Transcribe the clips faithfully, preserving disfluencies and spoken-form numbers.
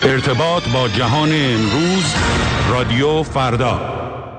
ارتباط با جهان امروز، رادیو فردا.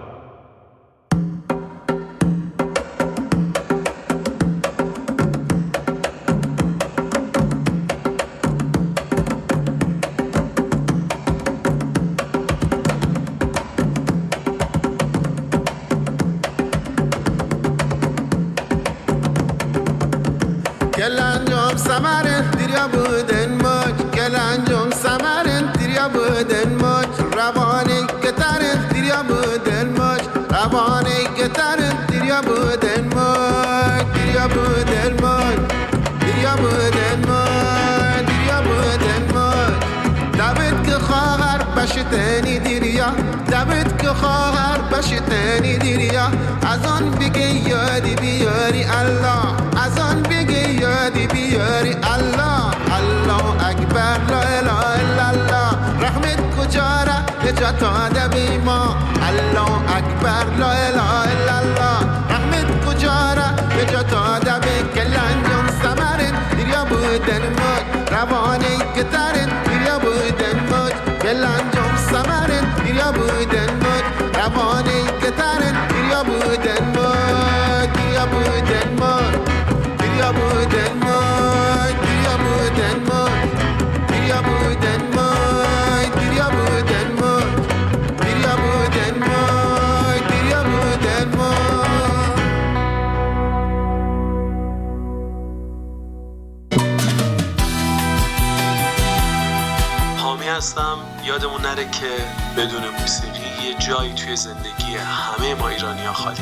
Kelanjom samarin dirya buden moj, kelanjom samarin dirya buden moj, ravani ketarin dirya buden moj, ravani ketarin dirya buden moj, dirya buden moj, dirya buden moj, dirya buden moj. David ke khar bashtani dirya, David ke khar bashtani dirya, azan bige yadi biyari Allah, azan bige yadi biyari Allah, Allah akbar la ilaha illallah, rahmet kujara najat adabi ma, Allah akbar la ilaha illallah, rahmet kujara najat adabi. Kelanjom samarin dirya buden moj, ravani ketarin dirya buden moj, kelanjom samarin dirya buden moj, ravani ketarin dirya buden moj, dirya buden moj, dirya buden moj, dirya buden moj, dirya buden moj, dirya buden moj, dirya buden moj, dirya buden moj. حامی هستم. یادمون نره که بدون موسیقی یه جایی توی زندگی همه ما ایرانی‌ها خالی.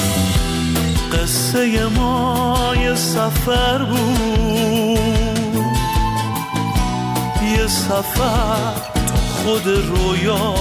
قصه ما یه سفر بود، یه سفر تو خود رویا،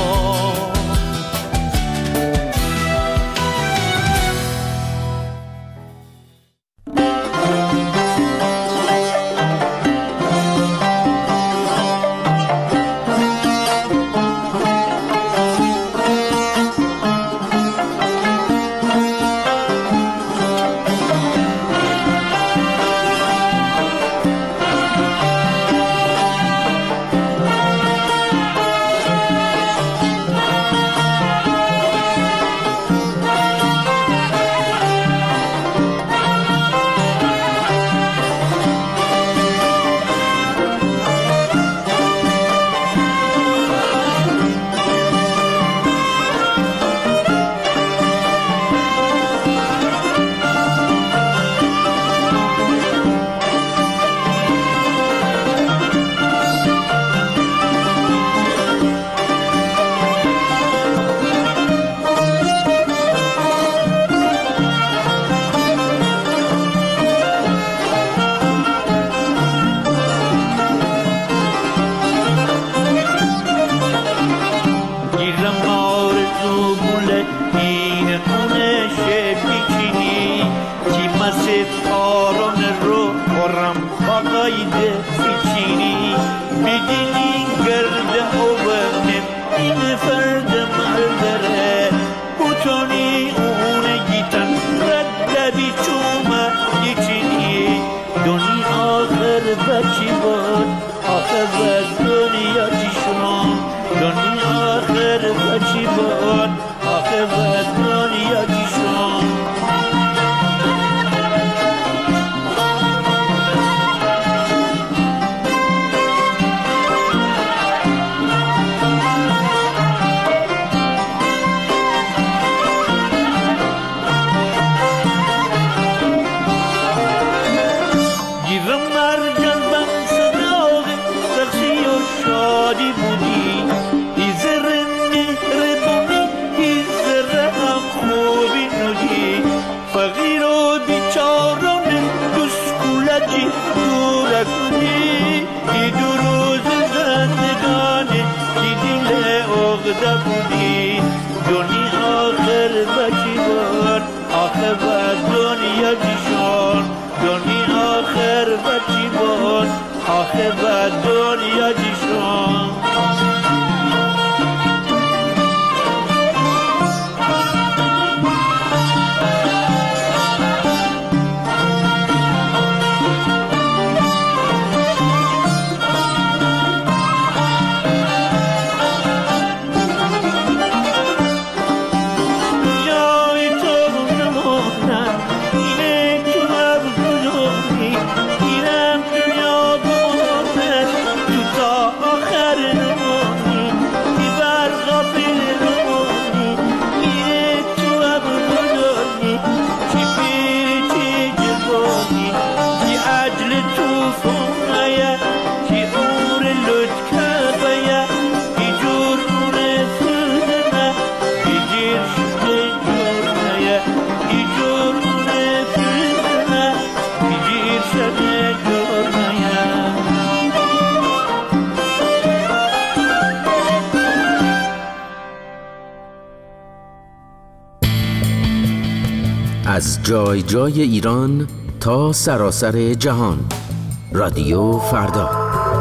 برنامانی بی برقا برنامانی میره تو ابرودانی چی پیری چی جوانی چی عجل توفانه چی اور لطکبه بی جور اون فردنه بی جیر شده جورنه بی جور اون فردنه بی جیر شده جورنه. از جای جای ایران تا سراسر جهان، رادیو فردا.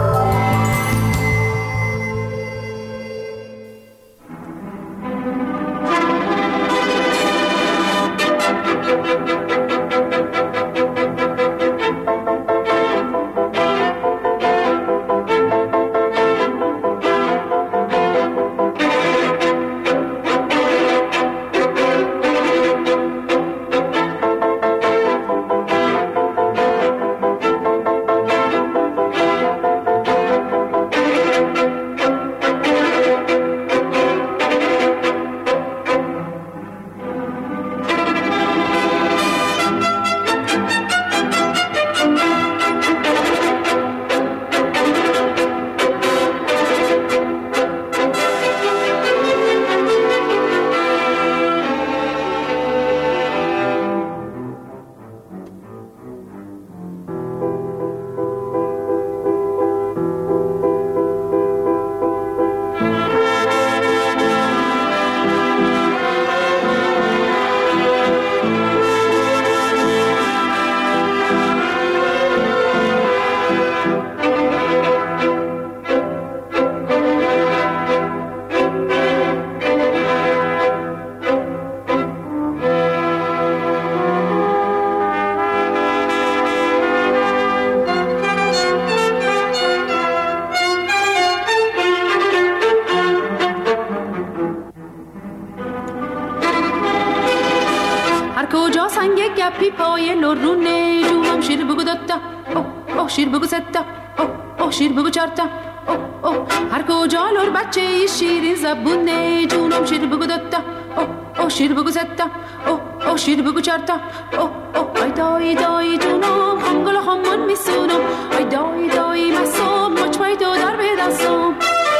گپی پای لرونه جونم شیر بگو دادا اوه اوه شیر بگو ستا اوه اوه شیر بگو چارتا اوه اوه هر کجا لور بچه شیرین زبونه جونم شیر بگو دادا اوه اوه شیر بگو ستا اوه اوه شیر بگو چارتا اوه اوه ای دای دای جونم خنگل خمون میسونم ای دای دای مسوم مچ پای تو در به دستم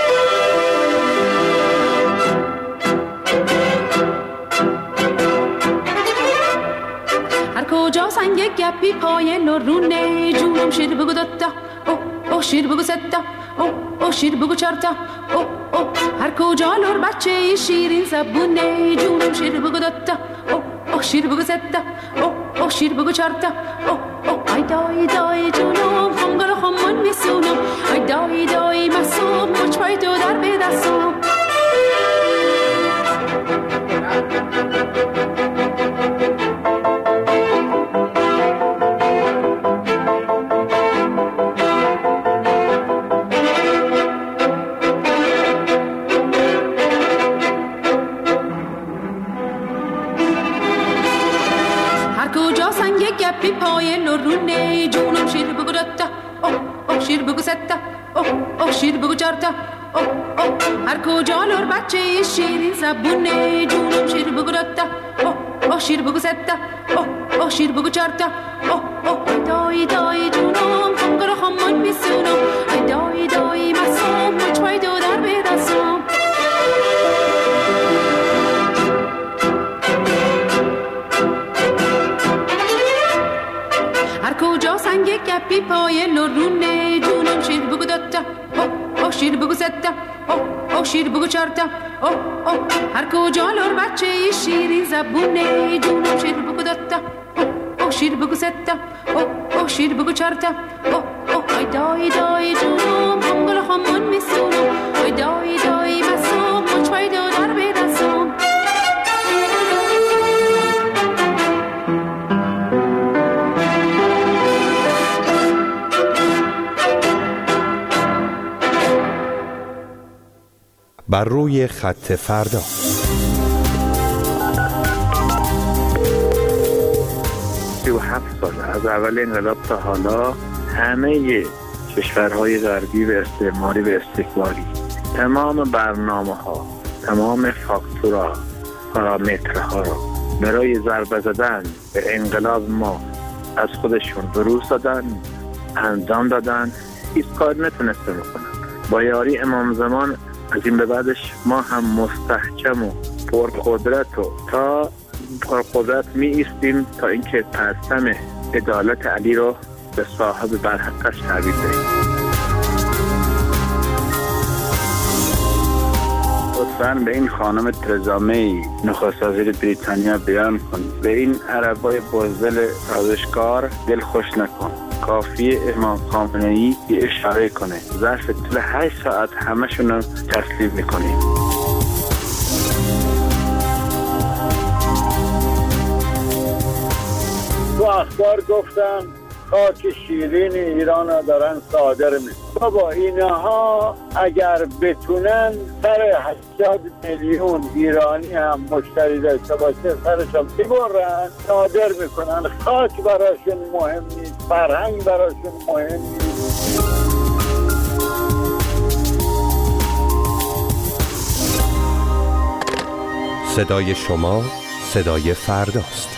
کجا سنگ گپی پای لرونه جونم شیر بگو دادا اوه اوه شیر بگو ستا اوه اوه شیر بگو چارتا اوه اوه هر کجا لر بچه شیرین زبونه جونم شیر بگو دادا اوه اوه شیر بگو ستا اوه اوه شیر بگو چارتا اوه اوه ای دای دای جونم خنگل خمون میسونم ای دای دای مسوم مچ پای تو در به دستم گپی پای لرونه جونم شیر بگو دادا اوه اوه شیر بگو ستا اوه اوه شیر بگو چارتا اوه اوه هر کجا لر بچه شیرین زبونه جونم شیر بگو دادا اوه اوه شیر بگو ستا اوه اوه شیر بگو چارتا اوه اوه دای دای جونم خنگل خمون میسونم ای دای دای مسوم مچ پای تو در به دستم کجا سنگ گپی پای لرونه جونم شیر بگو دادا اوه اوه شیر بگو ستا اوه اوه شیر بگو چارتا اوه اوه هر کجا لر بچه شیرین زبونه جونم شیر بگو دادا اوه اوه شیر بگو ستا اوه اوه شیر بگو چارتا اوه اوه ای دای دای جونم خنگل خمون میسونم ای دای دای مسوم مچ پای تو در به دستم بر روی خط فردا. سی و هفت سال از اول انقلاب تا حالا همه کشورهای غربی و استعماری و استکباری. تمام برنامه ها، تمام فاکتورها، پارامترها را برای ضربه زدن به انقلاب ما از خودشون بروز دادن، انجام دادن. هیچ کار نتونسته بکنن. با یاری امام زمان از این به بعدش ما هم مستحکم و پرقدرت و تا پرقدرت می ایستیم تا اینکه پرچم عدالت علی رو به صاحب برحقش تحویل دهیم. لطفاً به این خانم ترزا می نخست وزیر بریتانیا بیان کن، به این عربای بزدل سازشکار دل خوش نکن. کافی امام خامنه‌ای یه اشاره کنه، ظرف طول هشت ساعت همشون رو تسلیم میکنیم. تو اخبار گفتم خاک شیرین ایران را دارن صادر میکنن. بابا اینها اگر بتونن سر هشتاد میلیون ایرانی هم مشتری داشته باشه سرشون میبرن صادر میکنن. خاک براشون مهم نیست، فرهنگ براشون مهم نیست. صدای شما صدای فرداست.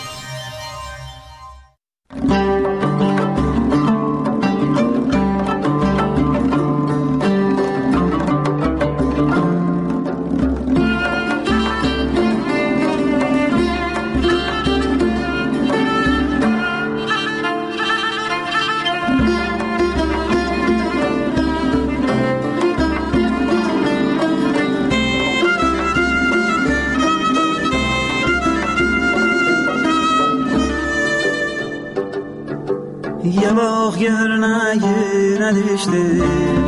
یه باغگر نگه نداشته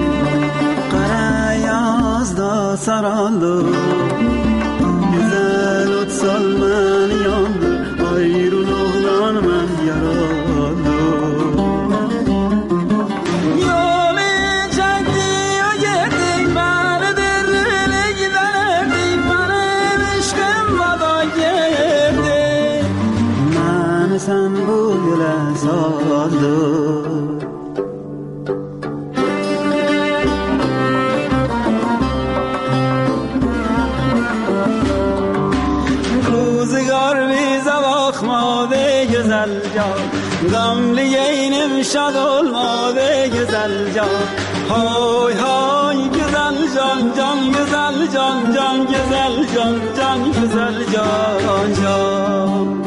قره یازده سرالو güzel ot salman yandı ayrıl oğlan men yaralı yolu çekti o gitti bana derine giderdi benim aşkım vada geldi ben sen bu yola saldım Gamliyenim şad olmadı güzel can. Hay hay güzel can can güzel can can güzel can can güzel can can.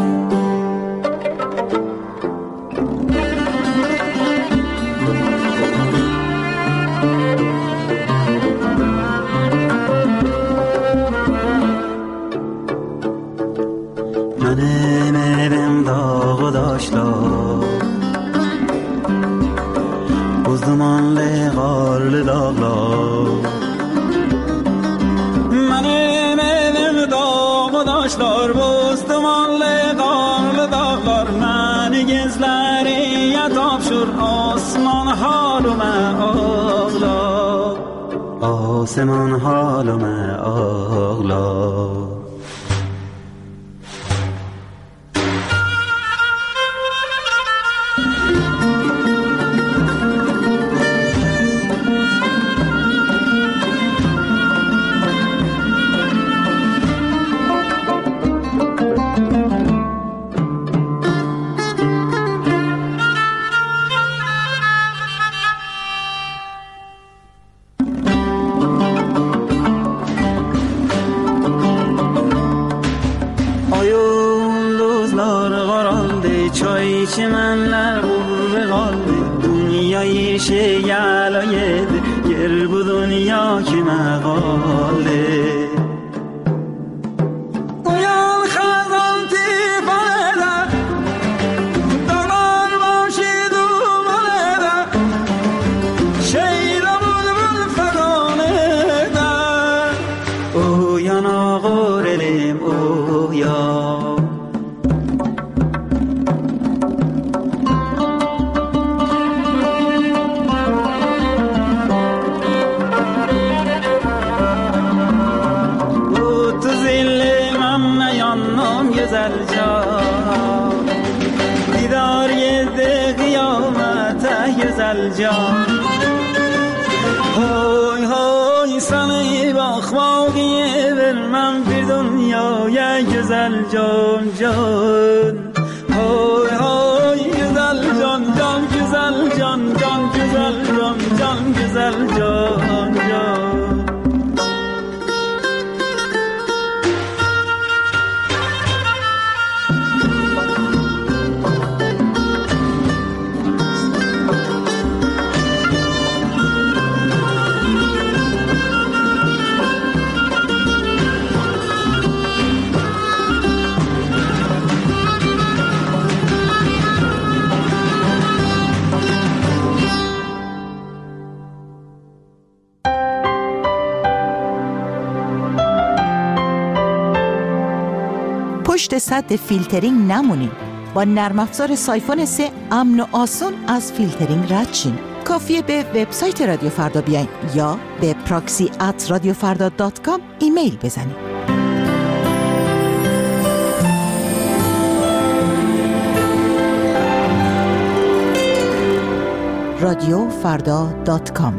Benim evim dağı daşlar Buz dumanlı karlı dağlar Benim evim dağı daşlar Buz dumanlı karlı dağlar Beni gizleriye tapşır Osman halıme ağlar Osman halıme ağlar çimenler vurdu kaldı dünyayı şey yalaydı yer bu dünya kime kaldı uyan kazan tifanede dağlar başı dumanede şeyle bulbul feganede uyan ağır elim uyan güzel can Didar yedi kıyamete güzel can آخماقیه بر من bir dünyaya güzel can can Hay hay güzel can can güzel can can güzel can can güzel can can پشت سد فیلترینگ نمونین. با نرم افزار سایفون سه امن و آسون از فیلترینگ رد شین. کافیه به وبسایت رادیو فردا بیاین یا به پراکسی ات رادیو فردا دات کام ایمیل بزنین. رادیو فردا دات کام.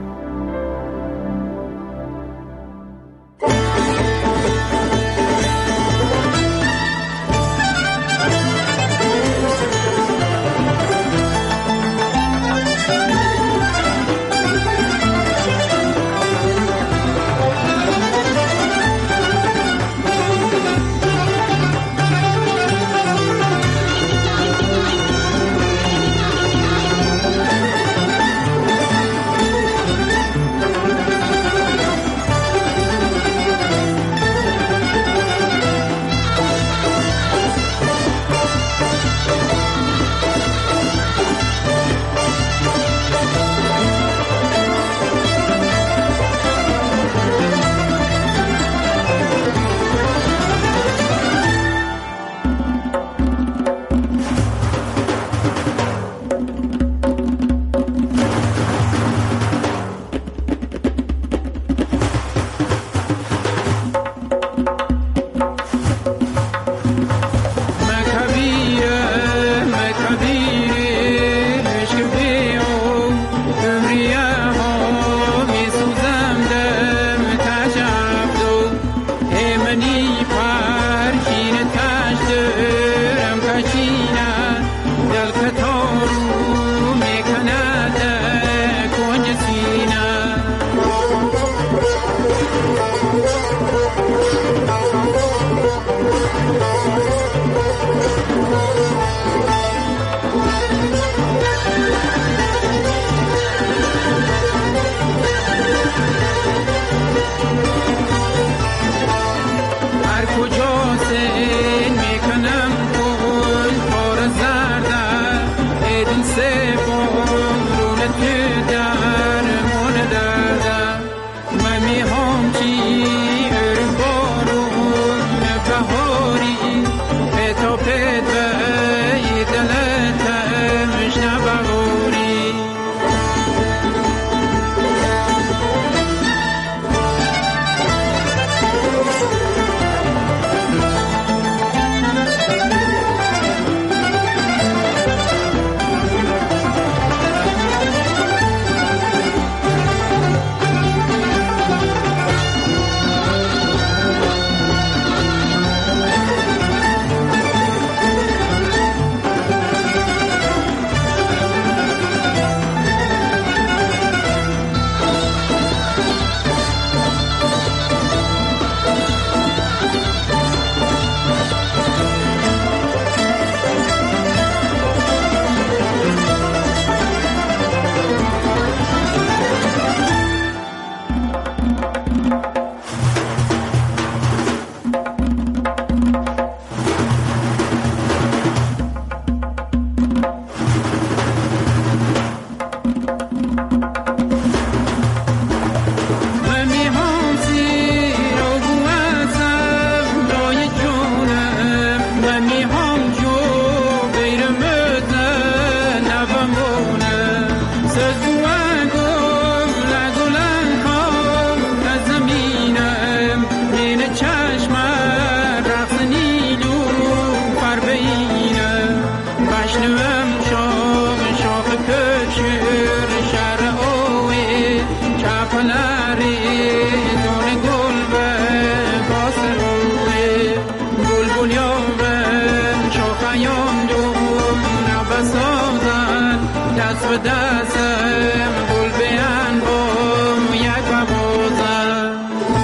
دستم گل بیان بوم یک بوزم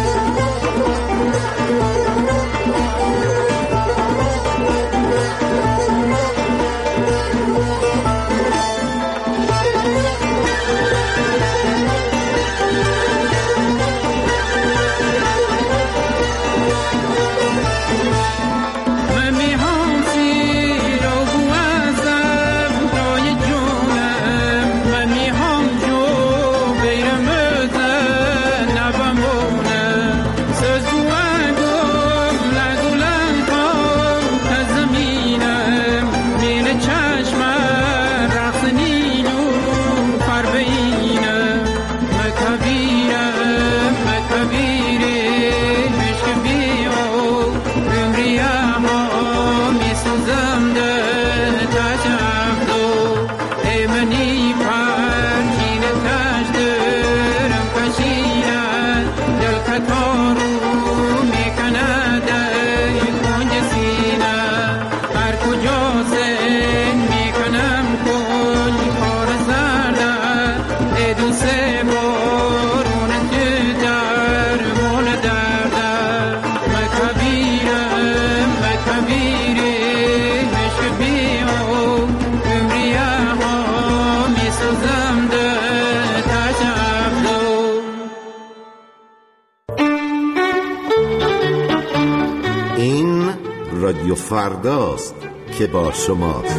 رادیو فرداست که با شماست.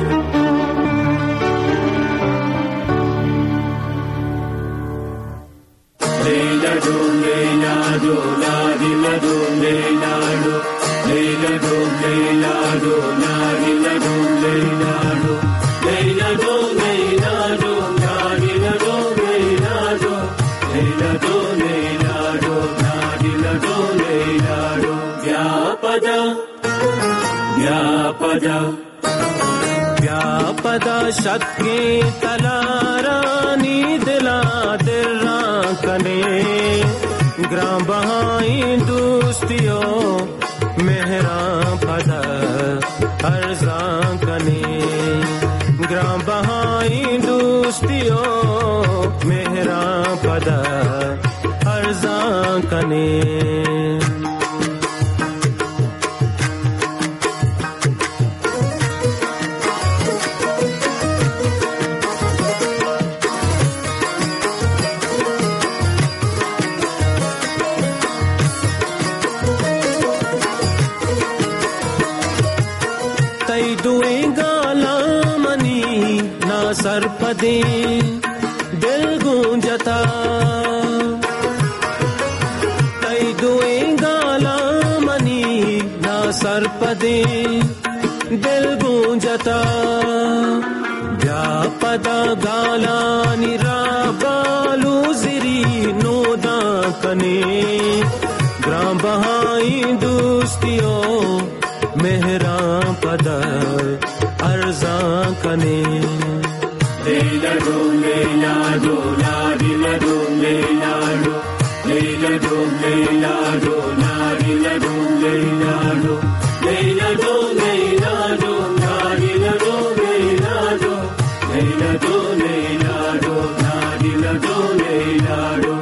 لیلا دو لیلا دو لیلا دو لیلا دو لیلا دو لیلا دو لیلا دو لیلا دو لیلا دو لیلا دو لیلا دو لیلا دو لیلا دو لیلا دو لیلا دو لیلا دو व्यापदा व्यापदा व्यापदा शक्ति तलारानी दिला दिला कने ग्राम बहाई दोस्तियों मेहरा पदा अर्जा कने ग्राम बहाई दोस्तियों मेहरा पदा अर्जा कने सरपदे दिल गूंजता तई दुए गाला मनी ना सरपदे दिल गूंजता व्यापदा गाला निराबालू जिरी नोदा कने ग्राम बहाई दोस्तियों मेहरा पदा अर्जा कने लेला दो लेला दो लाडिला दो लेला दो लेला दो लेला दो लाडिला दो लेला दो लेला दो लेला दो लाडिला दो लेला दो लेला दो लेला दो लाडिला दो लेला दो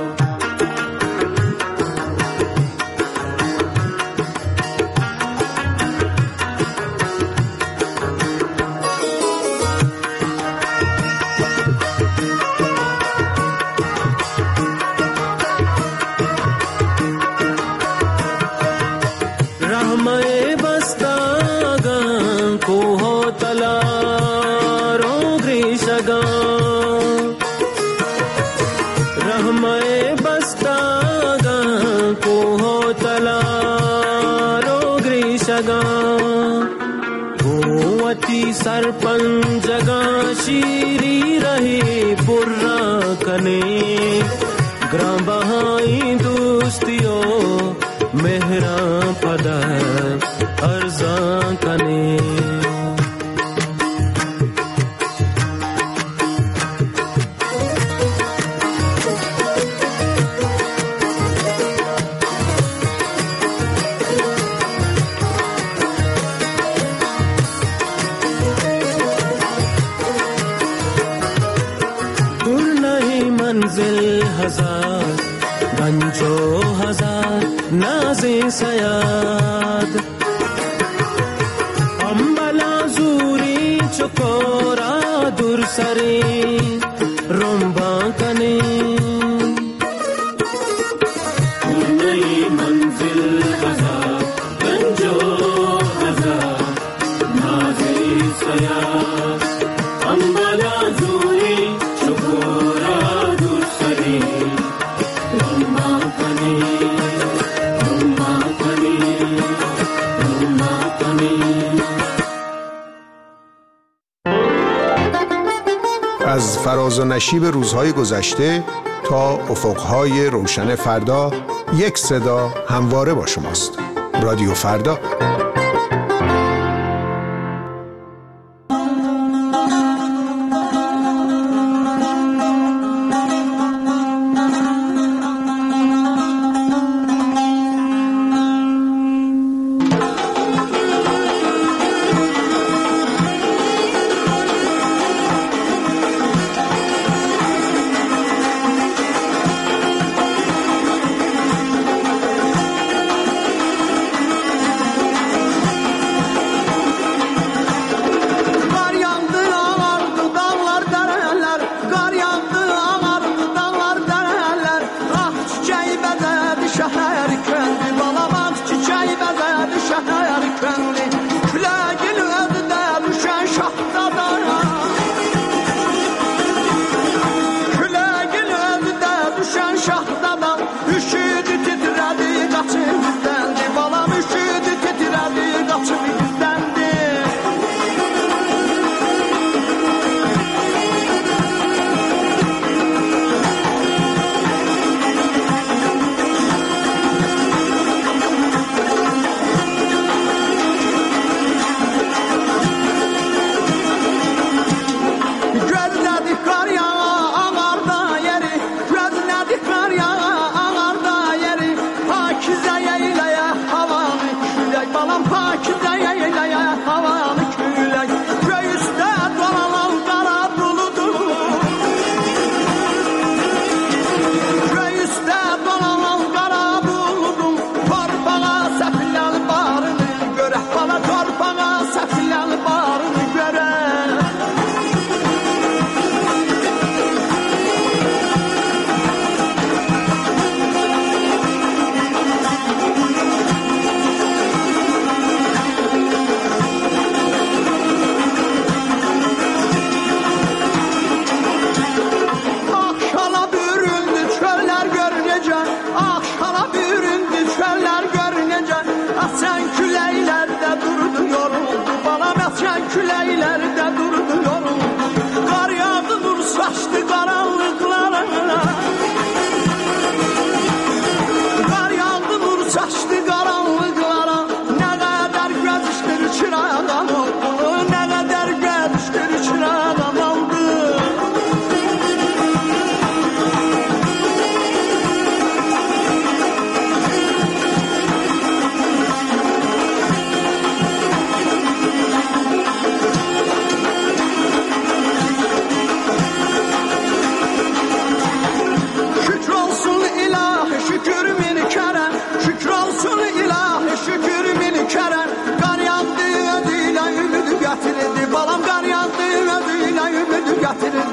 सरपंच जगा शीरी रहे बुर्रा कने ग्राम बहाई दोस्तियों मेहरा पदा अर्जा कने دو هزار نازی سیاد امبلا زوری چکورا دور سری رنبان کنی نئی منزل هزار گنجو هزار نازی سیاد امبلا زوری چکورا دور سری رنبان کنی رنبان کنی رنبان کنی. از فراز و نشیب روزهای گذشته تا افقهای روشن فردا، یک صدا همواره با شماست. رادیو فردا. Getirdi balam qar yağdı, ödüyle ümidi getirdi.